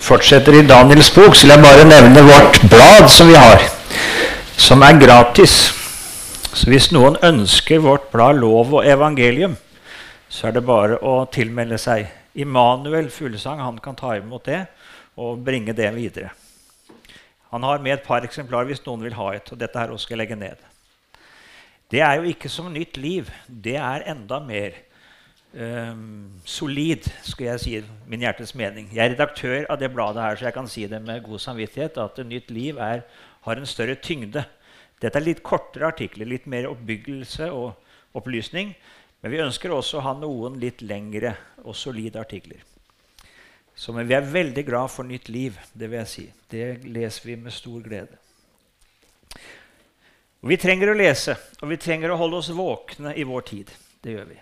fortsetter i Daniels bok, så vil jeg bare nevne vårt blad som vi har, som gratis. Så hvis noen ønsker vårt blad Lov og Evangelium, så det bare å tilmelde seg. Immanuel Fuglesang, han kan ta imot det og bringe det videre. Han har med et par eksemplarer hvis noen vil ha et, og dette her også skal jeg legge ned. Det jo ikke som nytt liv, det enda mer solid, skal jeg si, min hjertes mening. Jeg redaktør av det bladet her, så jeg kan si det med god samvittighet, at nytt liv har en større tyngde. Dette litt kortere artikler, litt mer oppbyggelse og opplysning, men vi ønsker også å ha noen litt lengre og solide artikler. Så men vi veldig glad for nytt liv, det vil jeg si. Det leser vi med stor glede. Og vi trenger å lese, og vi trenger å holde oss våkne i vår tid. Det gjør vi.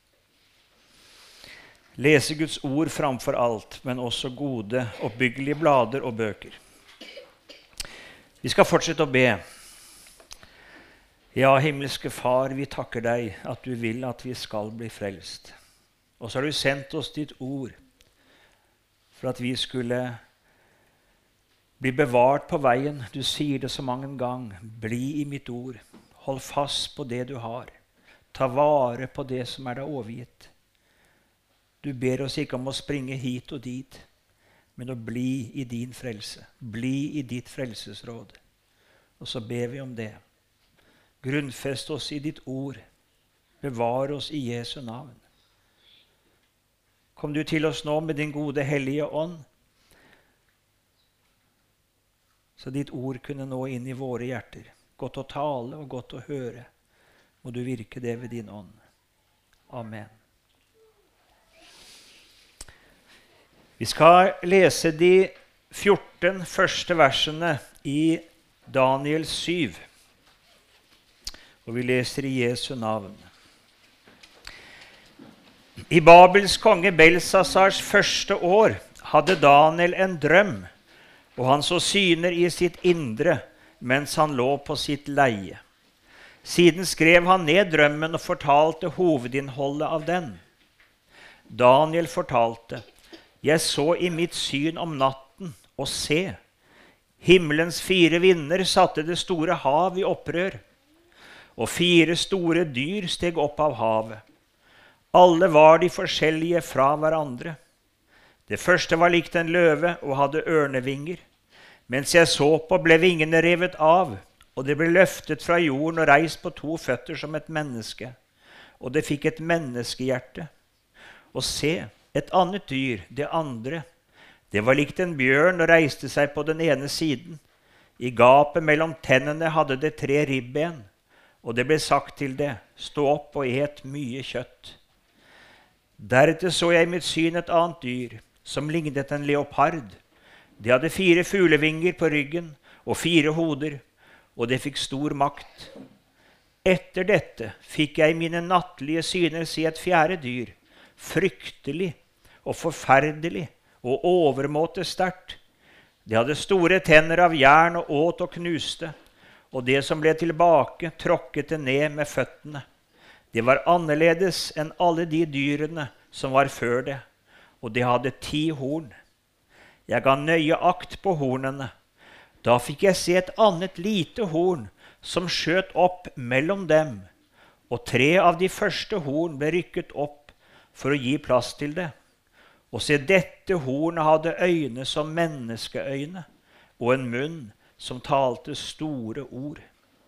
Lese Guds ord framfor alt, men også gode, oppbyggelige blader og bøker. Vi skal fortsette å be. Ja, himmelske Far, vi takker deg at du vil at vi skal bli frelst. Og så har du sendt oss ditt ord, for at vi skulle bli bevart på veien. Du sier det så mange gang. Bli i mitt ord. Hold fast på det du har. Ta vare på det som deg overgitt. Du ber oss ikke om å springe hit og dit, men å bli i din frelse. Bli i ditt frelsesråd. Og så ber vi om det. Grunnfest oss i ditt ord. Bevar oss i Jesu navn. Kom du til oss nå med din gode hellige ånd, så ditt ord kunne nå inn i våre hjerter. Godt å tale og godt å høre. Må du virke det ved din ånd. Amen. Vi skal lese de 14 første versene i Daniel 7. Og vi leser i Jesu navn. I Babels konge Belsasars første år hadde Daniel en drøm, og han så syner i sitt indre mens han lå på sitt leie. Siden skrev han ned drømmen og fortalte hovedinnholdet av den. Daniel fortalte: Jeg så i mitt syn om natten, og se, himmelens 4 vinder satte det store hav i opprør, og 4 store dyr steg opp av havet. Alle var de forskjellige fra hverandre. Det første var likt en løve og hadde ørnevinger. Mens jeg så på, ble vingene revet av, og det ble løftet fra jorden og reist på 2 føtter som et menneske. Og det fikk et menneskehjerte. Og se, et annet dyr, det andre. Det var likt en bjørn og reiste seg på den ene siden. I gapet mellom tennene hadde det 3 ribben, og det ble sagt til det: stå opp og et mye kjøtt. Deretter så jeg i mitt syn et annet dyr, som lignet en leopard. Det hadde 4 fuglevinger på ryggen og 4 hoder, og det fikk stor makt. Etter dette fikk jeg i mine nattlige syner se et 4. dyr, fryktelig og forferdelig og overmåte sterkt. Det hadde store tenner av jern og åt og knuste, og det som ble tilbake tråkket det ned med føttene. Det var annerledes enn alle de dyrene som var før det, og det hadde 10 horn. Jeg ga nøye akt på hornene. Da fikk jeg se et annet lite horn som skjøt opp mellom dem, og 3 av de første horn ble rykket opp for å gi plass til det. Og se, dette hornet hadde øyne som menneskeøyne, og en munn som talte store ord.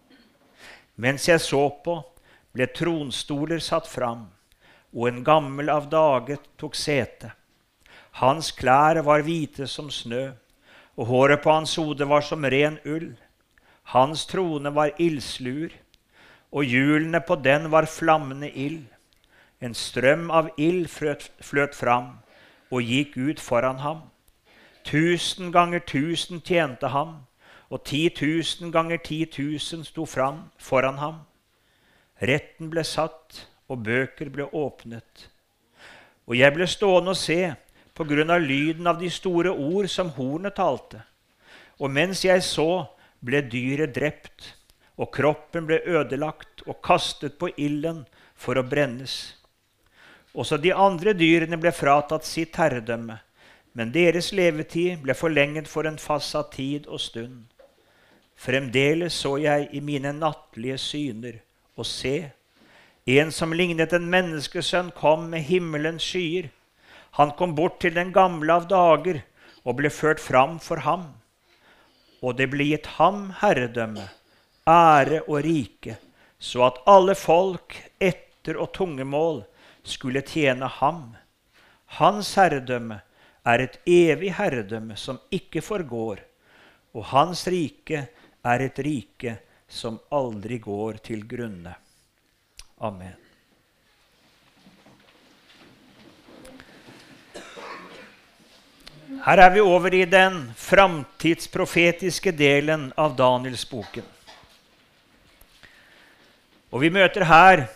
Mens jeg så på, ble tronstoler satt fram, og en gammel av dage tok sete. Hans klær var hvite som snø, og håret på hans hode var som ren ull. Hans trone var ildsluer, og hjulene på den var flammende ild. En strøm av ild fløt fram, og gikk ut foran ham. 1000 ganger 1000 tjente ham, og 10 000 ganger 10 000 sto fram foran ham. Retten ble satt, og bøker ble åpnet. Og jeg ble stående og se, på grunn av lyden av de store ord som hornet talte. Og mens jeg så, ble dyret drept, og kroppen ble ødelagt og kastet på ilden for å brennes. Også de andre dyrene ble fratatt sitt herredømme. men deres levetid ble forlenget for en fastsatt tid og stund. Fremdeles så jeg i mine nattlige syner, og se, en som lignet en menneskesønn kom med himmelens skyer. Han kom bort til den gamle av dager og ble ført fram for ham. Og det ble gitt ham herredømme, ære og rike, så at alle folk, etter og tungemål, skulle tjene ham. Hans herredømme et evig herredømme som ikke forgår, og hans rike et rike som aldri går til grunne. Amen. Her vi over i den framtidsprofetiske delen av Danielsboken. Og vi møter her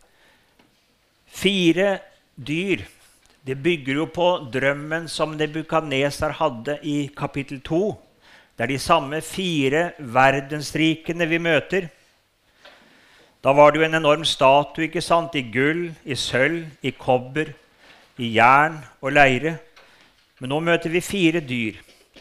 4 dyr. Det bygger jo på drømmen som Nebukadnesar hadde i kapittel 2. Det de samme 4 verdensrikene vi møter. Da var det jo en enorm statue, ikke sant? I gull, i sølv, i kobber, i jern og leire. Men nå møter vi 4 dyr.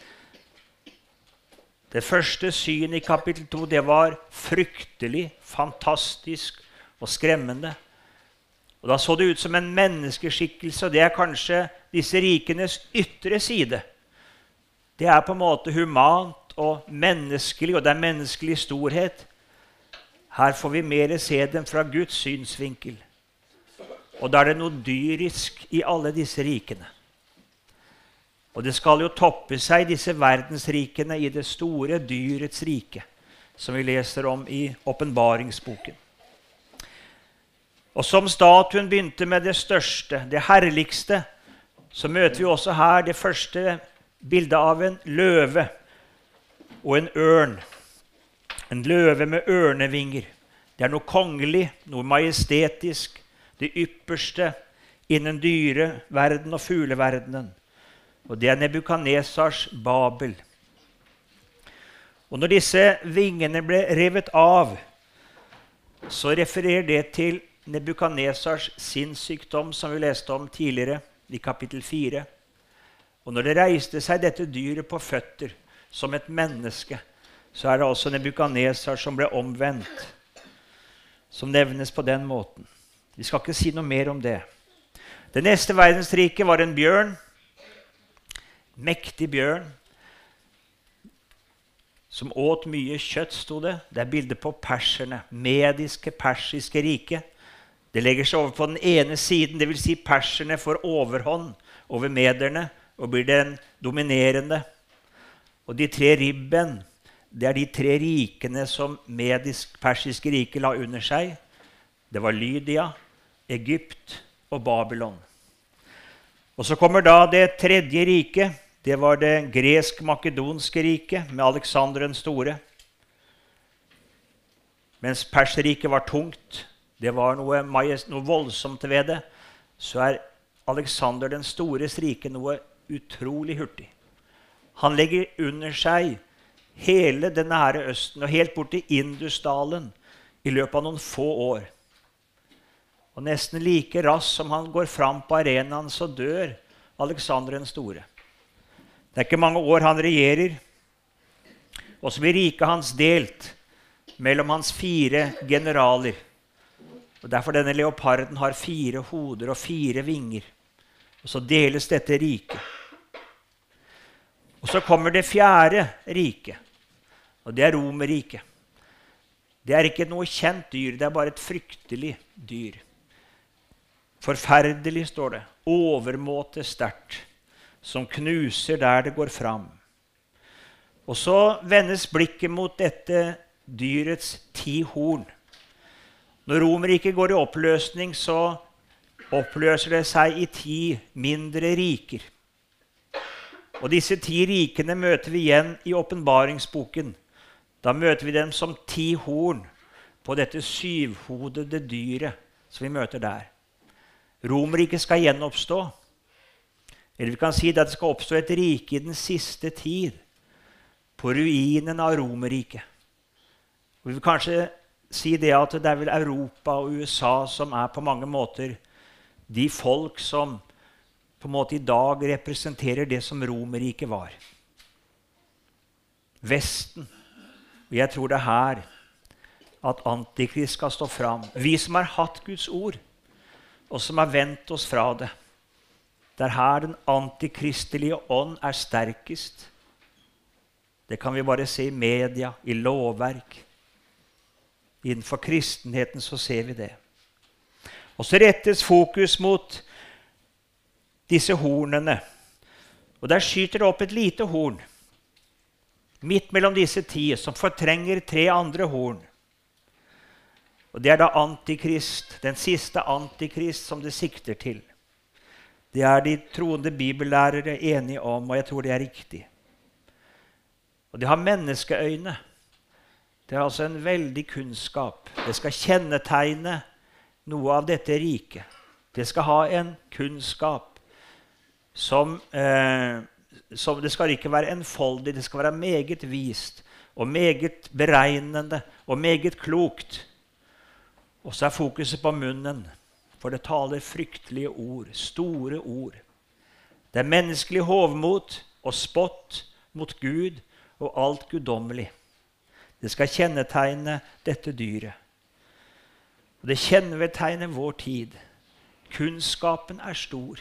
Det første synet i kapittel 2, det var fryktelig, fantastisk og skremmende. Og da så det ut som en menneskeskikkelse, og det kanskje disse rikenes ytre side. Det på en måte humant og menneskelig, og det menneskelig storhet. Her får vi mer se dem fra Guds synsvinkel. Og da det noe dyrisk i alle disse rikene. Og det skal jo toppe seg, disse verdensrikene, i det store dyrets rike, som vi leser om i åpenbaringsboken. Og som statuen begynte med det største, det herligste, så møter vi også her det første bildet av en løve og en ørn. En løve med ørnevinger. Det noe kongelig, noe majestetisk, det ypperste innen dyreverden og fugleverdenen. Og det Nebukadnesars Babel. Og når disse vingene ble revet av, så refererer det til Nebukadnesars sinnssykdom, som vi leste om tidligere i kapittel 4. Og når det reiste seg dette dyret på føtter som et menneske, så det også Nebukadnesar som ble omvendt, som nevnes på den måten. Vi skal ikke si noe mer om det. Det neste verdensriket var en bjørn, mektig bjørn, som åt mye kjøtt, stod det. Det bildet på perserne, mediske, persiske rike. Det legger seg over på den ene siden, det vil si perserne får overhånd over mederne, og blir den dominerende. Og de 3 ribben, det de 3 rikene som medisk-persiske rike la under seg. Det var Lydia, Egypt og Babylon. Og så kommer da det 3. riket. Det var det gresk-makedonske riket med Alexander den store. Mens Perseriket var tungt, det var noe voldsomt ved det, så Alexander den stores rike noe utrolig hurtig. Han legger under seg hele det nære Østen og helt bort til Indusdalen i løpet av noen få år. Og nesten like raskt som han går fram på arenaen, så dør Alexander den store. Det ikke mange år han regjerer, og så blir riket hans delt mellom hans 4 generaler. Og derfor denne leoparden har 4 hoder og 4 vinger. Og så deles dette riket. Og så kommer det 4. riket, og det Romerriket. Det ikke noe kjent dyr, det bare et fryktelig dyr. Forferdelig, står det, overmåte sterkt, som knuser der det går fram. Og så vendes blikket mot dette dyrets 10 horn. Når Romerriket går i oppløsning, så oppløser det seg i 10 mindre riker. Og disse 10 rikene møter vi igjen i åpenbaringsboken. Da møter vi dem som 10 horn på dette 7-hodede dyret som vi møter der. Romerriket skal gjenoppstå. Eller vi kan si at det skal oppstå et rike i den siste tid, på ruinen av Romerriket. Og vi vil kanskje si det at det vel Europa og USA som på mange måter de folk som på en måte i dag representerer det som Romerriket var. Vesten. Og jeg tror det er her at Antikrist skal stå fram. Vi som har hatt Guds ord, og som har vendt oss fra det. Det er her den antikristelige ånd er sterkest. Det kan vi bare se i media, i lovverk. Innenfor kristenheten så ser vi det. Og så rettes fokus mot disse hornene. Og der skyter det opp et lite horn, midt mellom disse 10, som fortrenger 3 andre horn. Og det er da antikrist, den siste antikrist som det sikter til. Det er de troende bibellærere enige om, og jeg tror det er riktig. Og det har menneskeøyne. Det er altså en veldig kunnskap. Det skal kjennetegne noe av dette riket. Det skal ha en kunnskap som det skal ikke være enfoldig, det skal være meget vist, og meget beregnende, og meget klokt. Og så er fokuset på munnen, for det taler fryktelige ord, store ord. Det er menneskelig hovmot og spott mot Gud og alt guddommelig. Det skal kjennetegne dette dyret. Og det kjennetegner vår tid. Kunnskapen er stor.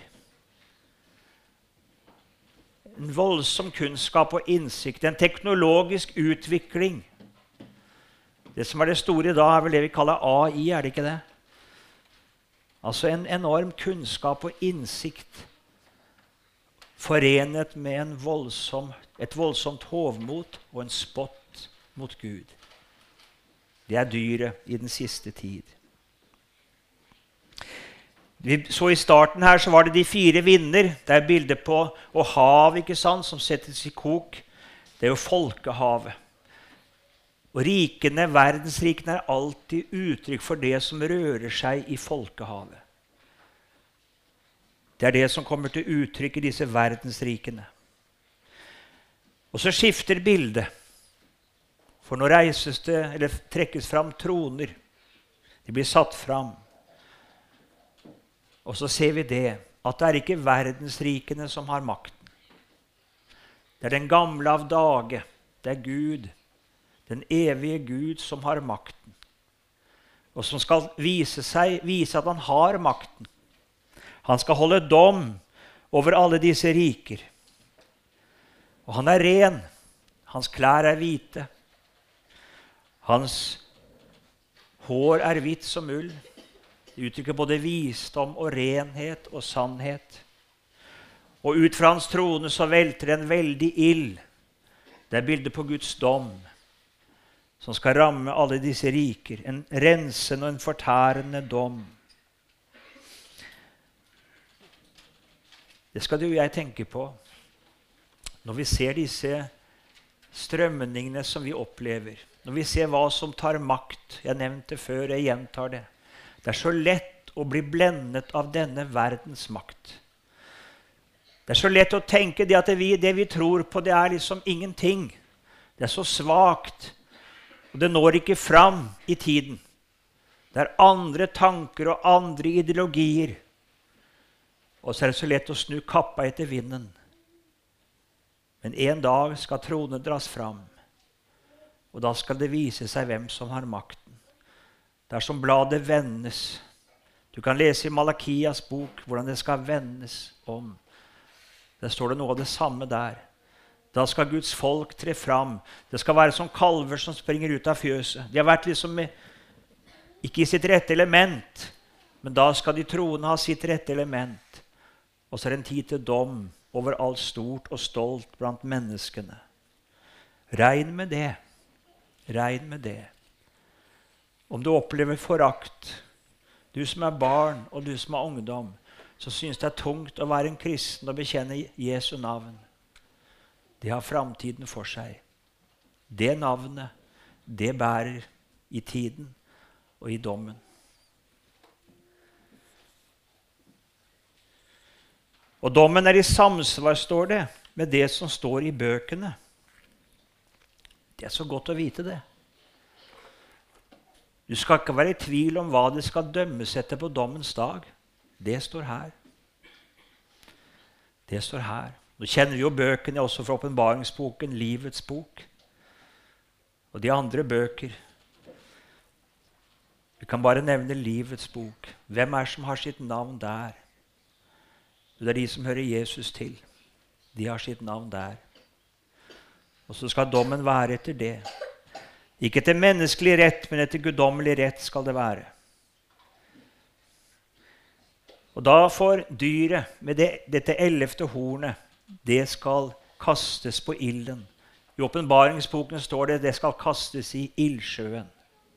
En voldsom kunnskap og innsikt, en teknologisk utvikling. Det som er det store da er vel det vi kaller AI, er det ikke det? Altså en enorm kunnskap og innsikt forenet med et voldsomt hovmot og en spott mot Gud. Det er dyret i den siste tid. Så i starten her så var det de 4 vinder. Det er bildet på og hav, ikke sant, som settes i kok. Det er jo folkehavet. Og rikene, verdensrikene er alltid uttrykk for det som rører seg i folkehavet. Det er det som kommer til uttrykk i disse verdensrikene. Og så skifter bildet. For nå reises det, eller trekkes fram troner. De blir satt fram. Og så ser vi det, at det er ikke verdensrikene som har makten. Det er den gamle av dage. Det er Gud, den evige Gud som har makten. Og som skal vise at han har makten. Han skal holde dom over alle disse riker. Og han er ren. Hans klær er hvite. Hans hår er hvitt som ull. Det uttrykker både visdom og renhet og sannhet. Og ut fra hans trone så velter en veldig ild. Det er bildet på Guds dom, som skal ramme alle disse riker. En rensende og en fortærende dom. Det skal du og jeg tenke på når vi ser disse strømningene som vi opplever. Når vi ser hva som tar makt. Jeg nevnte før, jeg gjentar det. Det er så lett å bli blendet av denne verdens makt. Det er så lett å tenke det at det vi tror på, det er liksom ingenting. Det er så svagt, og det når ikke fram i tiden. Det er andre tanker og andre ideologier. Og så er det så lett å snu kappa etter vinden. Men en dag skal tronen dras fram, og da skal det vise seg hvem som har makten. Det er som bladet vendes. Du kan lese i Malakias bok hvordan det skal vendes om. Der står det noe av det samme der. Da skal Guds folk tre fram. Det skal være som kalver som springer ut av fjøset. De har vært liksom ikke i sitt rette element, men da skal de troende ha sitt rette element. Og så er det en tid til dom over alt stort og stolt blant menneskene. Regn med det. Regn med det. Om du opplever forakt, du som er barn og du som er ungdom, så synes det er tungt å være en kristen og bekjenne Jesu navn. Det har framtiden for seg. Det navnet, det bærer i tiden og i dommen. Og dommen er i samsvar, står det, med det som står i bøkene. Det er så godt å vite det. Du skal ikke være i tvil om hva det skal dømmes etter på dommens dag. Det står her. Det står her. Nå kjenner vi jo bøkene også fra åpenbaringsboken, livets bok. Og de andre bøker. Vi kan bare nevne livets bok. Hvem er som har sitt navn der? Det er de som hører Jesus til. De har sitt navn der. Og så skal dommen være etter det. Ikke etter menneskelig rett, men etter guddommelig rett skal det være. Og da får dyret med dette 11. hornet, det skal kastes på ilden. I åpenbaringsboken står det skal kastes i ildsjøen.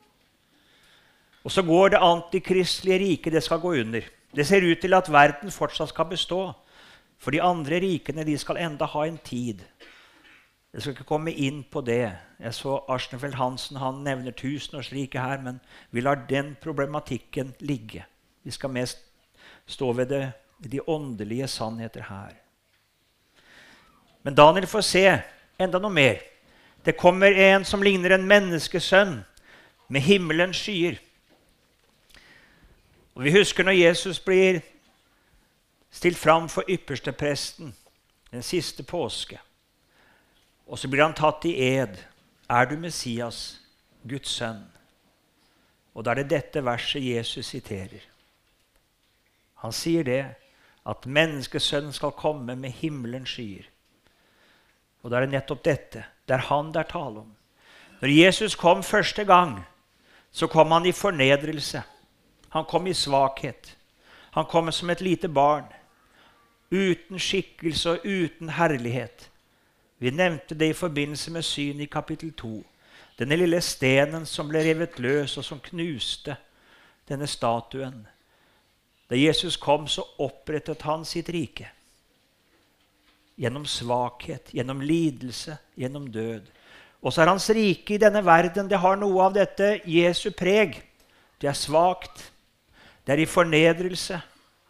Og så går det antikristelige riket, det skal gå under. Det ser ut til at verden fortsatt skal bestå, for de andre rikene de skal enda ha en tid. Jeg skal ikke komme inn på det. Jeg så Arsenfeldt Hansen, han nevner tusenårsriket her, men vi lar den problematikken ligge. Vi skal mest stå ved det, de åndelige sannheter her. Men Daniel får se enda noe mer. Det kommer en som ligner en menneskesønn med himmelens skyer. Og vi husker når Jesus blir stilt fram for ypperstepresten den siste påske. Og så blir han tatt i ed. Er du Messias, Guds sønn? Og da er det dette verset Jesus siterer. Han sier det, at menneskesønnen skal komme med himmelens skyer. Og da er det nettopp dette. Det er han der taler om. Når Jesus kom første gang, så kom han i fornedrelse. Han kom i svakhet. Han kom som et lite barn, uten skikkelse og uten herlighet. Vi nevnte det i forbindelse med syn i kapittel 2. Denne lille stenen som ble revet løs og som knuste denne statuen. Da Jesus kom, så opprettet han sitt rike. Gjennom svakhet, gjennom lidelse, gjennom død. Og så er hans rike i denne verden, det har noe av dette Jesu preg. Det er svakt. Det er i fornedrelse.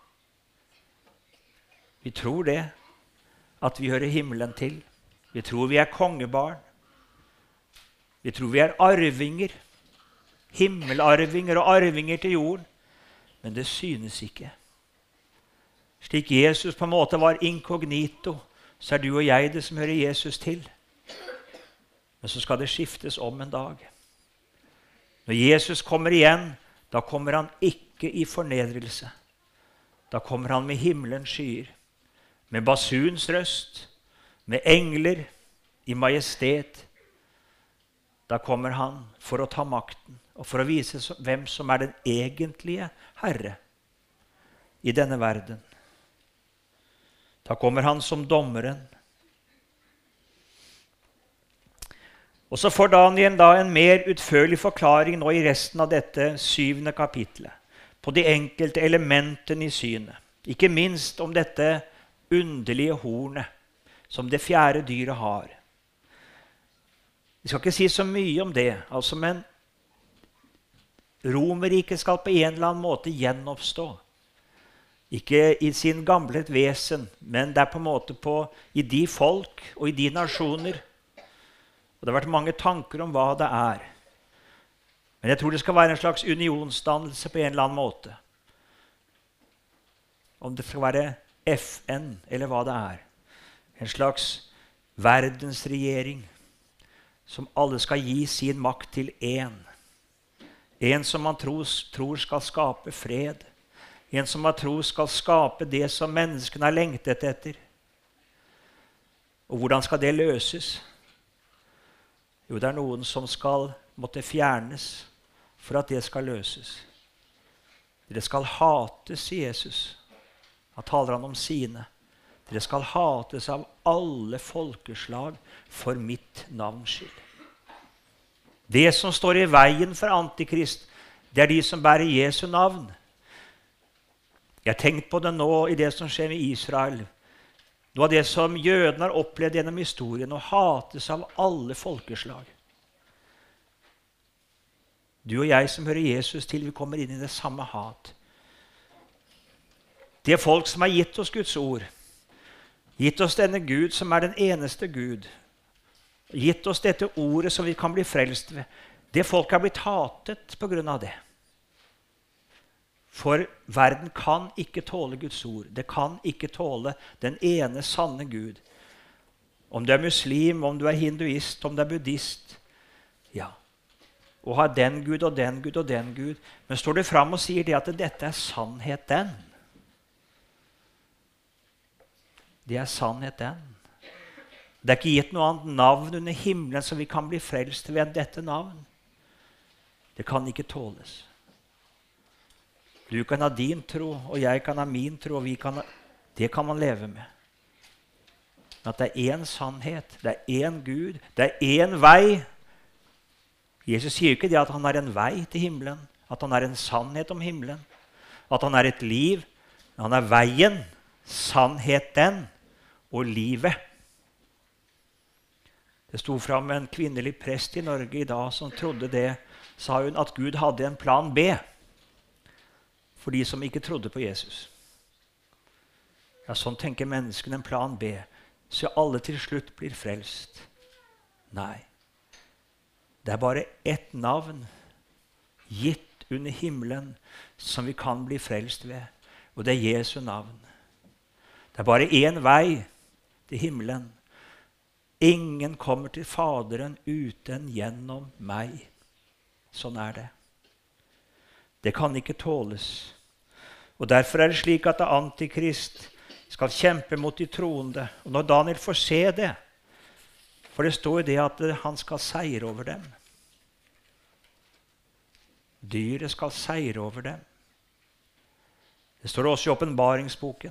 Vi tror det, at vi hører himmelen til. Vi tror vi er kongebarn. Vi tror vi er arvinger. Himmelarvinger og arvinger til jorden. Men det synes ikke. Slik Jesus på en måte var inkognito, så er du og jeg det som hører Jesus til. Men så skal det skiftes om en dag. Når Jesus kommer igjen, da kommer han ikke i fornedrelse. Da kommer han med himmelens skyer, med basuns røst, med engler i majestet. Da kommer han for å ta makten, og for å vise hvem som er den egentlige Herre i denne verden. Da kommer han som dommeren. Og så får Daniel da en mer utførlig forklaring nå i resten av dette 7. kapitlet, på de enkelte elementene i synet. Ikke minst om dette underlige hornet som det 4. dyret har. Vi skal ikke si så mye om det, men Romerriket skal på en eller annen måte gjenoppstå. Ikke i sin gamle vesen, men det er på en måte i de folk og i de nasjoner. Og det har vært mange tanker om hva det er. Men jeg tror det skal være en slags unionsdannelse på en eller annen måte. Om det skal være FN eller hva det er. En slags verdensregjering som alle skal gi sin makt til én. En som man tror skal skape fred. En som man tror skal skape det som menneskene har lengtet etter. Og hvordan skal det løses? Jo, det er noen som skal måtte fjernes for at det skal løses. Dere skal hates, sier Jesus. Han taler han om sine. Dere skal hates av alle folkeslag for mitt navns skyld. Det som står i veien for antikrist, det er de som bærer Jesu navn. Jeg har tenkt på det nå i det som skjer med Israel. Noe av det som jødene har opplevd gjennom historien, å hates av alle folkeslag. Du og jeg som hører Jesus til, vi kommer inn i det samme hat. Det er folk som har gitt oss Guds ord. Gitt oss denne Gud som er den eneste Gud. Gitt oss dette ordet som vi kan bli frelst ved. Det folk har blitt hatet på grunn av det. For verden kan ikke tåle Guds ord. Det kan ikke tåle den ene sanne Gud. Om du er muslim, om du er hinduist, om du er buddhist. Ja. Og har den Gud og den Gud og den Gud. Men står du fram og sier det at dette er sannheten. Det er sannheten. Det er ikke gitt noe annet navn under himmelen som vi kan bli frelst ved enn dette navn. Det kan ikke tåles. Du kan ha din tro, og jeg kan ha min tro, og det kan man leve med. Men at det er én sannhet, det er én Gud, det er én vei. Jesus sier ikke det at han er en vei til himmelen, at han er en sannhet om himmelen, at han er et liv, men han er veien, sannheten og livet. Det sto fram en kvinnelig prest i Norge i dag som trodde det, sa hun, at Gud hadde en plan B for de som ikke trodde på Jesus. Ja, sånn tenker menneskene, en plan B, så alle til slutt blir frelst. Nei. Det er bare ett navn gitt under himmelen som vi kan bli frelst ved, og det er Jesu navn. Det er bare én vei til himmelen. Ingen kommer til Faderen uten gjennom meg. Sånn er det. Det kan ikke tåles. Og derfor er det slik at Antikrist skal kjempe mot de troende. Og når Daniel får se det, for det står det at han skal seire over dem. Dyret skal seire over dem. Det står også i åpenbaringsboken.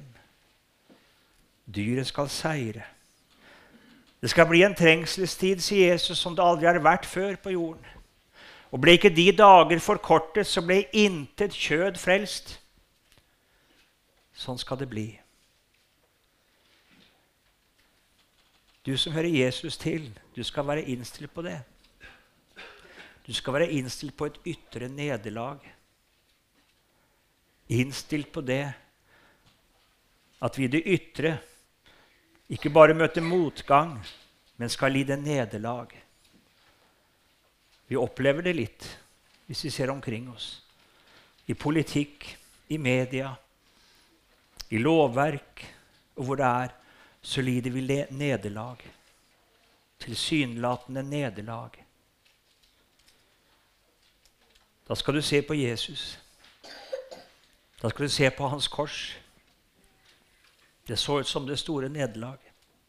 Dyret skal seire. Det skal bli en trengselstid, sier Jesus, som det aldri har vært før på jorden. Og ble ikke de dager forkortet, så ble intet kjød frelst. Sånn skal det bli. Du som hører Jesus til, du skal være innstilt på det. Du skal være innstilt på et ytre nederlag. Innstilt på det at vi i det ytre ikke bare møter motgang, men skal lide nederlag. Vi opplever det litt hvis vi ser omkring oss. I politikk, i media, i lovverk, og hvor det er, så lider vi nederlag. Tilsynelatende nederlag. Da skal du se på Jesus. Da skal du se på hans kors. Det så ut som det store nederlag.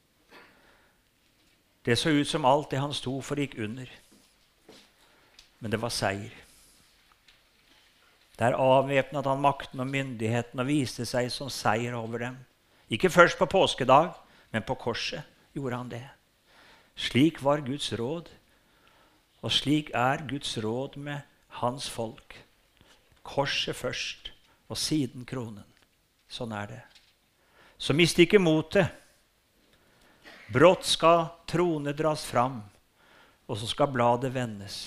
Det så ut som alt det han sto for gikk under. Men det var seier. Der avvæpnet han makten og myndigheten og viste seg som seier over dem. Ikke først på påskedag, men på korset gjorde han det. Slik var Guds råd, og slik er Guds råd med hans folk. Korset først, og siden kronen. Sånn er det. Så mist ikke motet. Brått skal trone dras fram, og så skal bladet vendes.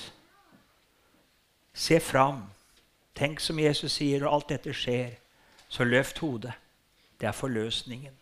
Se fram. Tenk som Jesus sier, og alt dette skjer, så løft hodet. Det er forløsningen.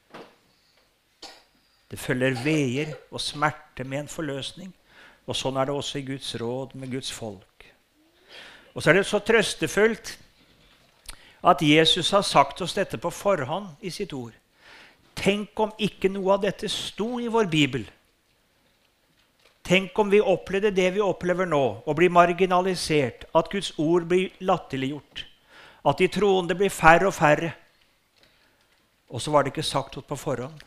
Det følger veier og smerte med en forløsning, og sånn er det også i Guds råd med Guds folk. Og så er det så trøstefullt at Jesus har sagt oss dette på forhånd i sitt ord. Tenk om ikke noe av dette sto i vår Bibel. Tenk om vi opplevde det vi opplever nå, og blir marginalisert, at Guds ord blir latterliggjort, at de troende blir færre og færre. Og så var det ikke sagt på forhånd.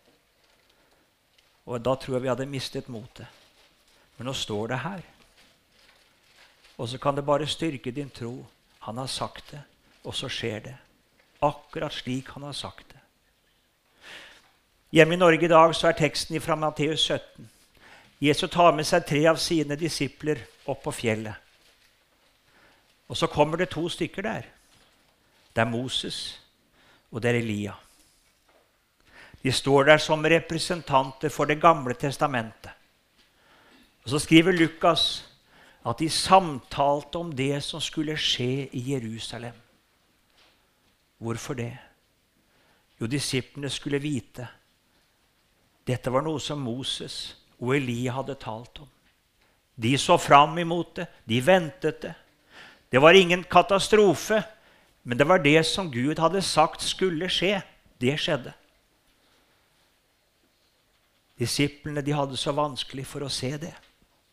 Og da tror jeg vi hadde mistet motet. Men nå står det her. Og så kan det bare styrke din tro. Han har sagt det, og så skjer det. Akkurat slik han har sagt det. Hjemme i Norge i dag så er teksten fra Matteus 17. Jesus tar med seg 3 av sine disipler opp på fjellet. Og så kommer det 2 stykker der. Det er Moses, og det er Elia. De står der som representanter for det gamle testamentet. Og så skriver Lukas at de samtalte om det som skulle skje i Jerusalem. Hvorfor det? Jo, disiplene skulle vite. Dette var noe som Moses og Elia hadde talt om. De så fram imot det, de ventet det. Det var ingen katastrofe, Men det var det som Gud hadde sagt skulle skje. Det skjedde. Disiplene, de hadde så vanskelig for å se det.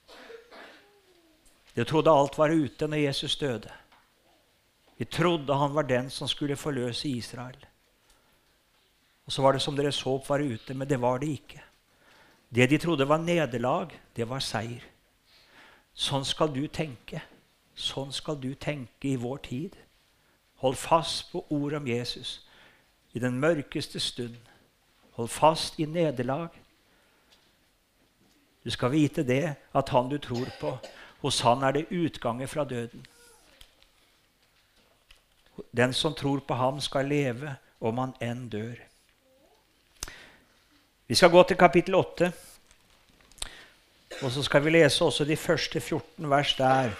De trodde alt var ute når Jesus døde. De trodde han var den som skulle forløse Israel. Og så var det som deres håp var ute, men det var det ikke. Det de trodde var nederlag, det var seier. Sånn skal du tenke. Sånn skal du tenke i vår tid. Hold fast på ordet om Jesus i den mørkeste stund. Hold fast i nederlag. Du skal vite det, at han du tror på, hos han er det utgangen fra døden. Den som tror på ham skal leve, om han enn dør. Vi skal gå til kapittel 8, og så skal vi lese også de første 14 vers der.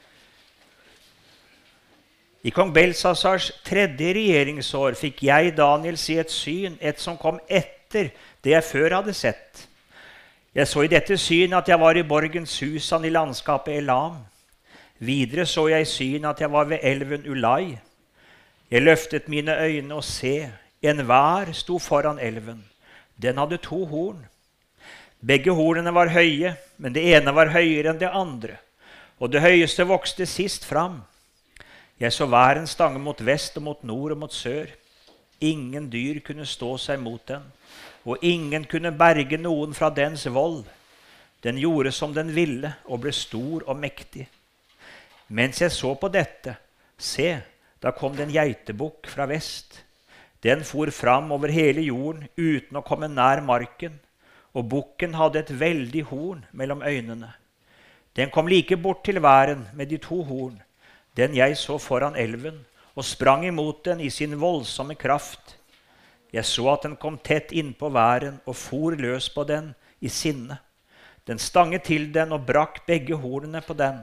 I kong Belsasars 3. regjeringsår fikk jeg, Daniel, se et syn, et som kom etter det jeg før hadde sett. Jeg så i dette syn at jeg var i borgen Susan i landskapet Elam. Videre så jeg i syn at jeg var ved elven Ulai. Jeg løftet mine øyne og se, en vær sto foran elven. Den hadde 2 horn. Begge hornene var høye, men det ene var høyere enn det andre, og det høyeste vokste sist fram. Jeg så væren stange mot vest og mot nord og mot sør. Ingen dyr kunne stå seg mot den, og ingen kunne berge noen fra dens vold. Den gjorde som den ville, og ble stor og mektig. Mens jeg så på dette, se, da kom det en geitebukk fra vest. Den for fram over hele jorden uten å komme nær marken, og bukken hadde et veldig horn mellom øynene. Den kom like bort til væren med de 2 horn, den jeg så foran elven, og sprang imot den i sin voldsomme kraft. Jeg så at den kom tett innpå væren og for løs på den i sinne. Den stanget til den og brakk begge hornene på den.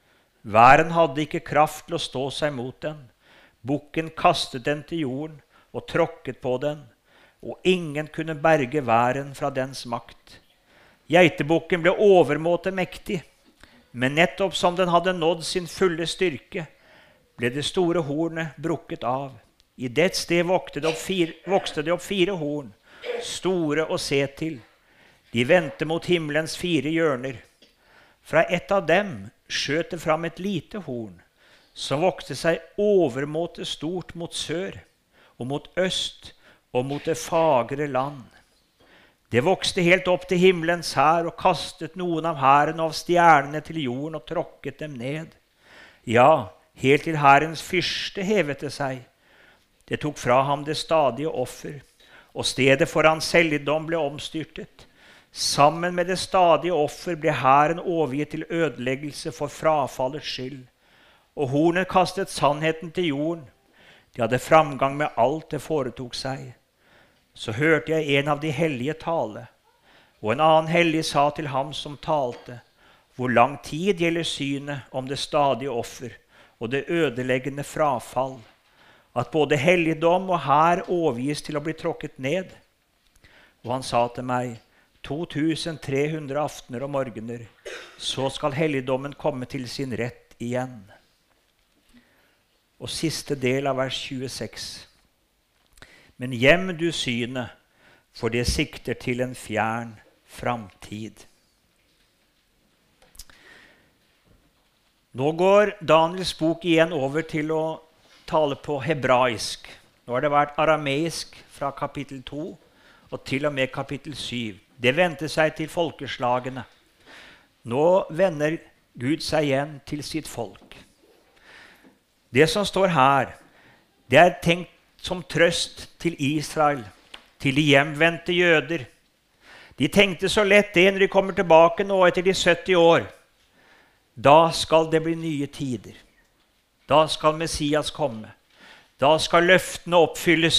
Væren hadde ikke kraft til å stå seg mot den. Bukken kastet den til jorden og tråkket på den, og ingen kunne berge væren fra dens makt. Geitebukken ble overmåte mektig, men nettopp som den hadde nådd sin fulle styrke, ble det store hornet brukket av. I det sted vokste det opp 4 horn, store å se til. De vendte mot himmelens 4 hjørner. Fra et av dem skjøt det fram et lite horn, som vokste seg overmåte stort mot sør, og mot øst, og mot det fagre land. Det vokste helt opp til himmelens hær, og kastet noen av hæren av stjernene til jorden, og tråkket dem ned. Ja, helt til hærens fyrste hevet det seg. Det tok fra ham det stadige offer, og stedet for hans helligdom ble omstyrtet. Sammen med det stadige offer ble hæren overgitt til ødeleggelse for frafallets skyld. Og hornet kastet sannheten til jorden. De hadde framgang med alt det foretok seg. Så hørte jeg en av de hellige tale, og en annen hellig sa til ham som talte, hvor lang tid gjelder synet om det stadige offer og det ødeleggende frafall, at både helligdom og hær overgis til å bli tråkket ned. Og han sa til meg, 2300 aftener og morgener, så skal helligdommen komme til sin rett igjen. Og siste del av vers 26. Men gjem du synet, for det sikter til en fjern framtid. Nå går Daniels bok igjen over til å tale på hebraisk. Nå har det vært arameisk fra kapittel 2 og til og med kapittel 7. Det vendte seg til folkeslagene. Nå vender Gud seg igjen til sitt folk. Det som står her, det er tenkt som trøst til Israel, til de hjemvendte jøder. De tenkte så lett det når de kommer tilbake nå etter de 70 år. Da skal det bli nye tider. Da skal Messias komme. Da skal løftene oppfylles.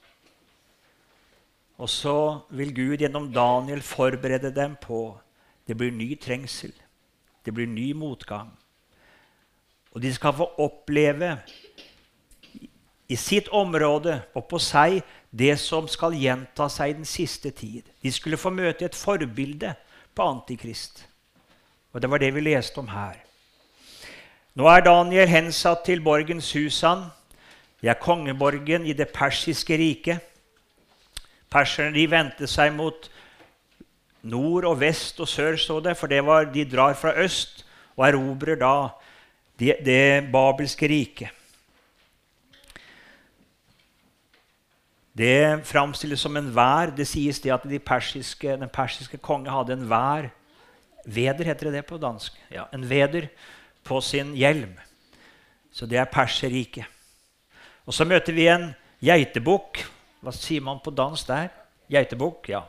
Og så vil Gud gjennom Daniel forberede dem på det blir ny trengsel. Det blir ny motgang. Og de skal få oppleve i sitt område og på seg det som skal gjenta seg i den siste tid. De skulle få møte et forbilde på Antikrist. Og det var det vi leste om her. Nå er Daniel hensatt til borgen Susan, Det er kongeborgen i det persiske riket. Perserne de vendte seg mot nord og vest og sør, så det, for de drar fra øst og erobrer da det babelske riket. Det framstilles som en vær. Det sies det at den persiske konge hadde en vær. Veder heter det på dansk. Ja, en veder på sin hjelm. Så det er Perserriket. Og så møter vi en geitebukk. Hva sier man på dansk der? Geitebukk, ja.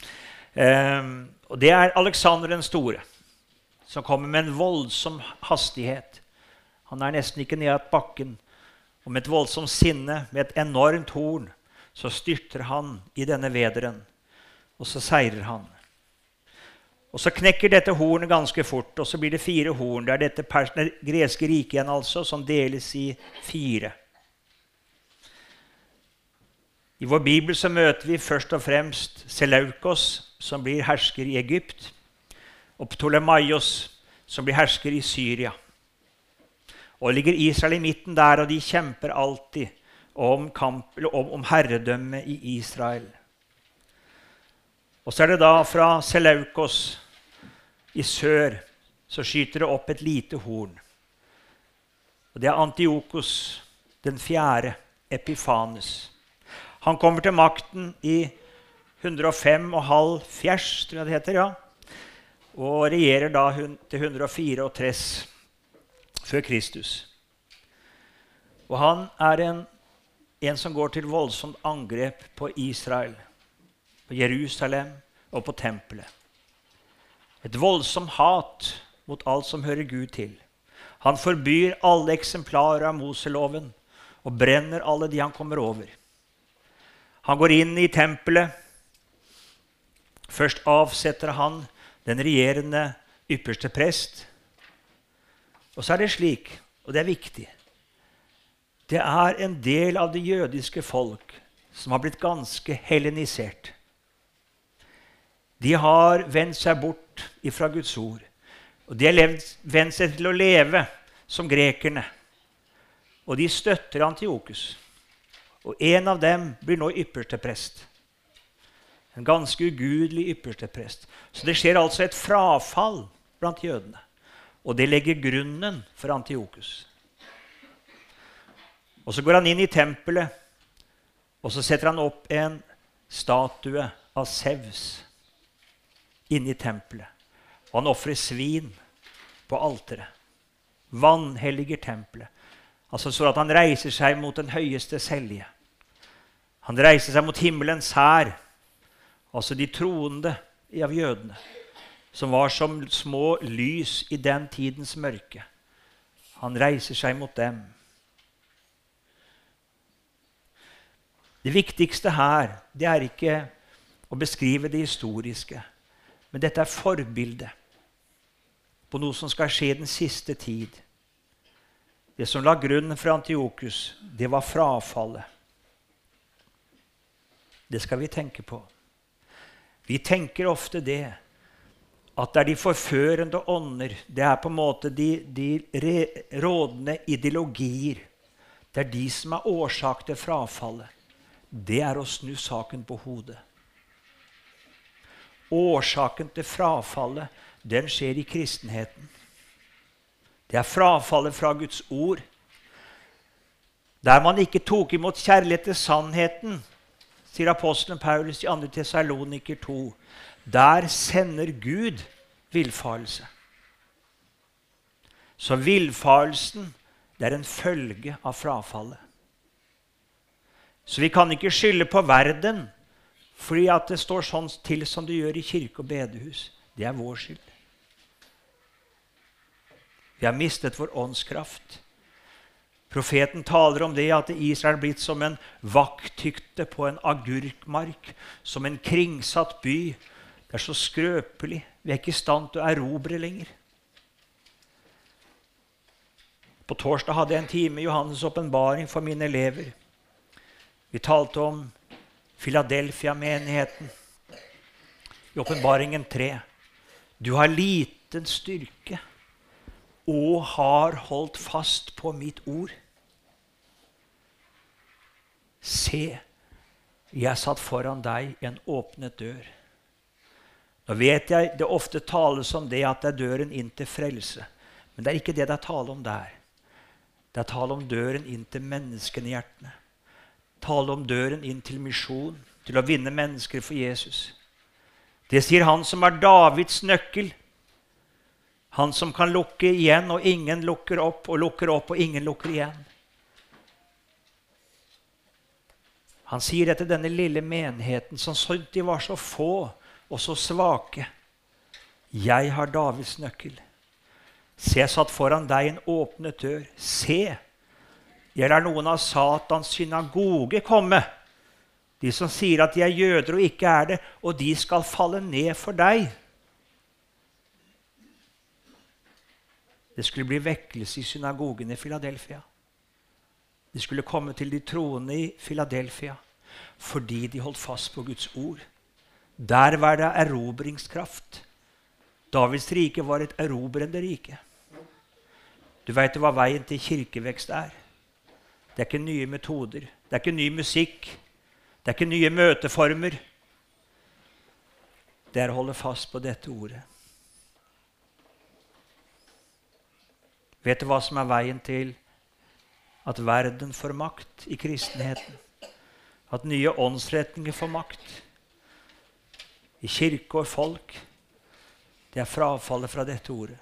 Og det er Alexander den store, som kommer med en voldsom hastighet. Han er nesten ikke ned av bakken. Og med et voldsomt sinne, med et enormt horn, så styrter han i denne vederen, og så seirer han. Og så knekker dette hornet ganske fort, og så blir det 4 horn. Det er dette greske riket igjen altså, som deles i 4. I vår bibel så møter vi først og fremst Seleukos, som blir hersker i Egypt, og Ptolemaios, som blir hersker i Syria. Og ligger Israel i midten der, og de kjemper alltid om herredømme i Israel. Og så er det da fra Seleukos i sør, så skyter det opp et lite horn. Og det er Antiochos, den 4. Epifanes. Han kommer til makten i 105,5 fjers, tror jeg det heter, ja. Og regjerer da til 134 før Kristus. Og han er en som går til voldsomt angrep på Israel, på Jerusalem og på tempelet. Et voldsomt hat mot alt som hører Gud til. Han forbyr alle eksemplarer av Moseloven og brenner alle de han kommer over. Han går inn i tempelet. Først avsetter han den regjerende ypperste prest. Og så er det slik, og det er viktig, det er en del av det jødiske folk som har blitt ganske hellenisert. De har vendt seg bort ifra Guds ord, og de har vendt seg til å leve som grekerne. Og de støtter Antiochus. Og en av dem blir nå ypperste prest. En ganske ugudelig ypperste prest. Så det skjer altså et frafall blant jødene. Og det legger grunnen for Antiochus. Og så går han inn i tempelet, og så setter han opp en statue av Sevs inne i tempelet. Og han offrer svin på alteret. Vanhelliger tempelet. Altså så at han reiser seg mot den høyeste selje. Han reiser seg mot himmelens hær, altså de troende av jødene, som var som små lys i den tidens mørke. Han reiser seg mot dem. Det viktigste her, det er ikke å beskrive det historiske, men dette er forbildet på noe som skal skje den siste tid. Det som la grunnen for Antiochus, det var frafallet. Det skal vi tenke på. Vi tenker ofte det, at det er de forførende ånder, det er på en måte de rådende ideologier. Det er de som er årsak til frafallet. Det er å snu saken på hodet. Årsaken til frafallet, den skjer i kristenheten. Det er frafallet fra Guds ord. Der man ikke tok imot kjærlighet til sannheten, sier apostelen Paulus i 2. Tessaloniker 2. Der sender Gud villfarelse. Så villfarelsen, det er en følge av frafallet. Så vi kan ikke skylde på verden fordi at det står sånn til som det gjør i kirke og bedehus. Det er vår skyld. Vi har mistet vår åndskraft. Profeten taler om det at Israel er blitt som en vakthytte på en agurkmark, som en kringsatt by. Det er så skrøpelig. Vi er ikke i stand til å erobre lenger. På torsdag hadde jeg en time i Johannes åpenbaring for mine elever. Vi talte om Philadelphia-menigheten i åpenbaringen 3. Du har liten styrke og har holdt fast på mitt ord. Se, jeg satt foran deg en åpnet dør. Nå vet jeg det ofte tales om det at det er døren inn til frelse. Men det er ikke det det er tale om der. Det er tale om døren inn til menneskene i hjertene. Tale om døren inn til misjon, til å vinne mennesker for Jesus. Det sier han som er Davids nøkkel. Han som kan lukke igjen, og ingen lukker opp, og ingen lukker igjen. Han sier det til denne lille menigheten, som syntes de var så få og så svake. Jeg har Davids nøkkel. Se, jeg satt foran deg en åpnet dør. Se, jeg lar noen av Satans synagoge komme. De som sier at de er jøder og ikke er det, og de skal falle ned for deg. Det skulle bli vekkelse i synagogen i Philadelphia. De skulle komme til de troende i Philadelphia fordi de holdt fast på Guds ord. Der var det erobringskraft. Davids rike var et erobrende rike. Du vet hva veien til kirkevekst er. Det er ikke nye metoder. Det er ikke ny musikk. Det er ikke nye møteformer. Det er å holde fast på dette ordet. Vet du hva som er veien til at verden får makt i kristenheten? At nye åndsretninger får makt i kirke og folk? Det er frafallet fra dette ordet.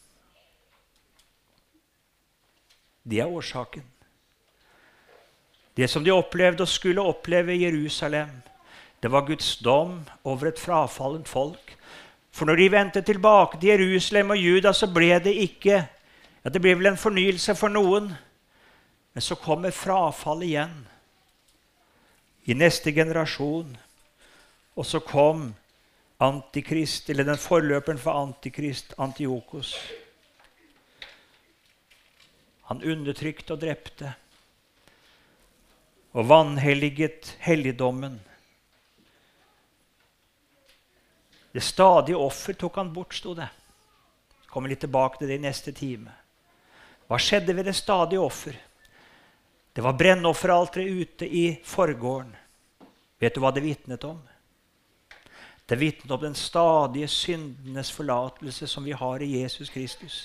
Det er årsaken. Det som de opplevde og skulle oppleve i Jerusalem, det var Guds dom over et frafallent folk. For når de vendte tilbake til Jerusalem og Juda, så ble det ikke, ja, det ble vel en fornyelse for noen, men så kommer frafallet igjen i neste generasjon. Og så kom Antikrist, eller den forløperen for Antikrist, Antiochos. Han undertrykte og drepte og vanhelliget helligdommen. Det stadige offer tok han bort, stod det. Kommer litt tilbake til det i neste time. Hva skjedde ved det stadige offer? Det var brennofferalteret ute i forgården. Vet du hva det vitnet om? Det vitnet om den stadige syndenes forlatelse som vi har i Jesus Kristus.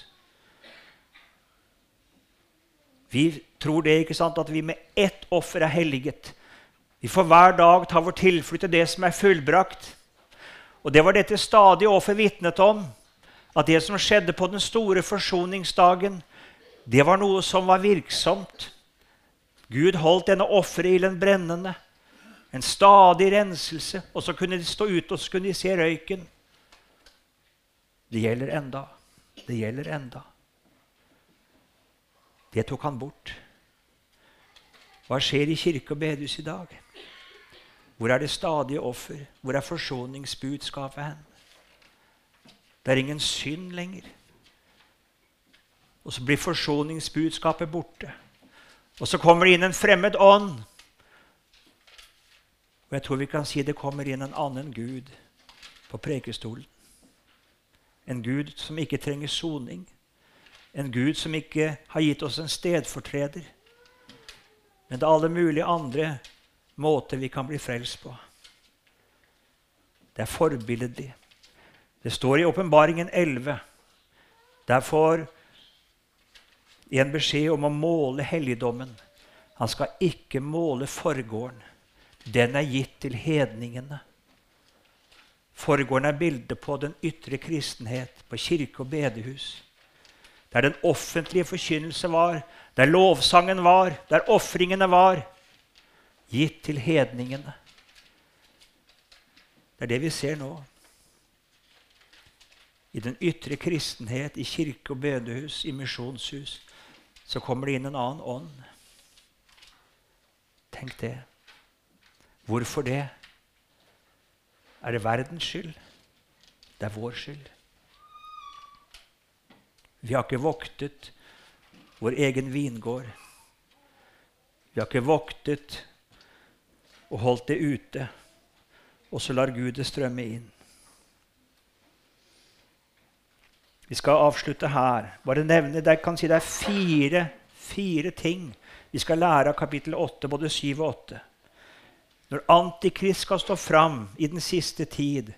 Vi tror det, ikke sant, at vi med ett offer er helliget. Vi får hver dag ta vår tilflukt til det som er fullbrakt. Og det var dette stadige offer vitnet om, at det som skjedde på den store forsoningsdagen, det var noe som var virksomt. Gud holdt denne offerilden brennende, en stadig renselse, og så kunne de stå ute og så kunne de se røyken. Det gjelder enda. Det gjelder enda. Det tok han bort. Hva skjer i kirke og bedehus i dag? Hvor er det stadige offer? Hvor er forsoningsbudskapet hen? Det er ingen synd lenger. Og så blir forsoningsbudskapet borte. Og så kommer det inn en fremmed ånd. Og jeg tror vi kan si det kommer inn en annen Gud på prekestolen. En Gud som ikke trenger soning. En Gud som ikke har gitt oss en stedfortreder. Men det er alle mulige andre måter vi kan bli frelst på. Det er forbilledlig. Det står i Åpenbaringen 11. Der får en beskjed om å måle helligdommen. Han skal ikke måle forgården. Den er gitt til hedningene. Forgården er bildet på den ytre kristenhet, på kirke og bedehus. Der den offentlige forkynnelse var, der lovsangen var, der offringene var, gitt til hedningene. Det er det vi ser nå. I den ytre kristenhet, i kirke og bedehus, i misjonshus, så kommer det inn en annen ånd. Tenk det. Hvorfor det? Er det verdens skyld? Det er vår skyld. Vi har ikke voktet vår egen vingård. Vi har ikke voktet og holdt det ute, og så lar Gud det strømme inn. Vi skal avslutte her. Bare nevne, jeg kan si det er fire ting vi skal lære av kapittel 8, både 7 og 8. Når Antikrist skal stå fram i den siste tid,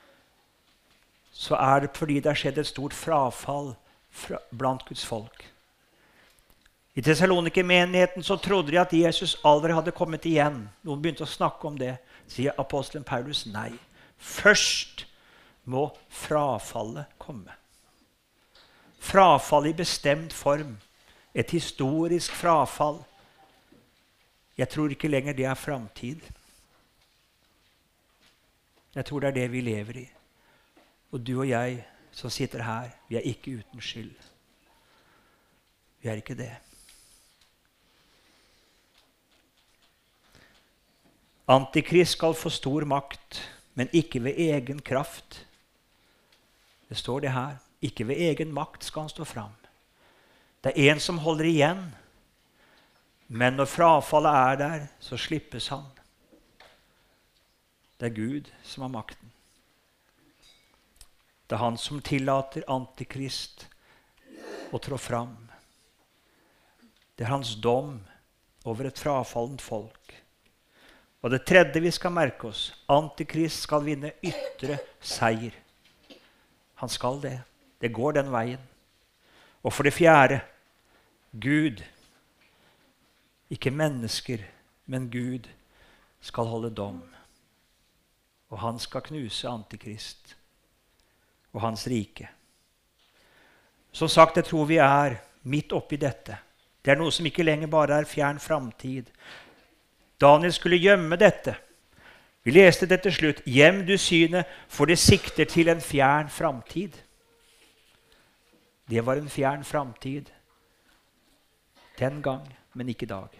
så er det fordi det har skjedd et stort frafall blant Guds folk. I Thessalonike-menigheten så trodde de at Jesus aldri hadde kommet igjen. Noen begynte å snakke om det. Sier apostelen Paulus nei. Først må frafallet komme. Frafall i bestemt form. Et historisk frafall. Jeg tror ikke lenger det er framtid. Jeg tror det er det vi lever i. Og du og jeg som sitter her, vi er ikke uten skyld. Vi er ikke det. Antikrist skal få stor makt, men ikke ved egen kraft. Det står det her. Ikke ved egen makt skal han stå fram. Det er en som holder igjen, men når frafallet er der, så slippes han. Det er Gud som har makten. Det er han som tillater Antikrist å trå fram. Det er hans dom over et frafallent folk. Og det tredje vi skal merke oss, Antikrist skal vinne ytre seier. Han skal det. Det går den veien. Og for det fjerde, Gud, ikke mennesker, men Gud skal holde dom. Og han skal knuse Antikrist og hans rike. Som sagt, jeg tror vi er midt oppi dette. Det er noe som ikke lenger bare er fjern framtid. Daniel skulle gjemme dette. Vi leste det til slutt. Gjem du synet, for det sikter til en fjern framtid. Det var en fjern framtid. Den gang, men ikke i dag.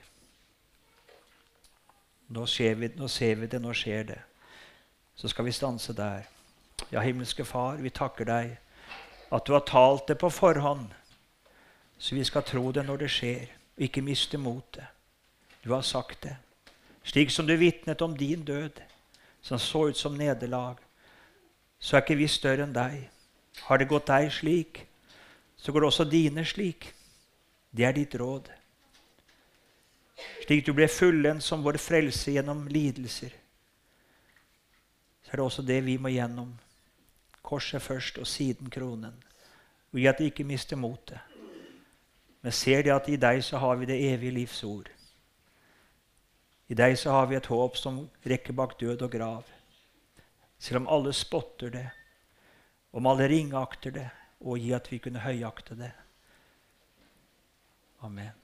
Nå ser vi det, nå skjer det. Så skal vi stanse der. Ja, himmelske Far, vi takker deg at du har talt det på forhånd, så vi skal tro det når det skjer, og ikke miste motet. Du har sagt det. Slik som du vitnet om din død, som så ut som nederlag, så er ikke vi større enn deg. Har det gått deg slik, så går det også dine slik. Det er ditt råd. Slik du ble fullendt som vår frelse gjennom lidelser, så er det også det vi må gjennom. Korset først og siden kronen. Og i at vi ikke mister motet. Men ser det at i deg så har vi det evige livs ord. I deg så har vi et håp som rekker bak død og grav. Selv om alle spotter det, om alle ringakter det, og i at vi kunne høyakte det. Amen.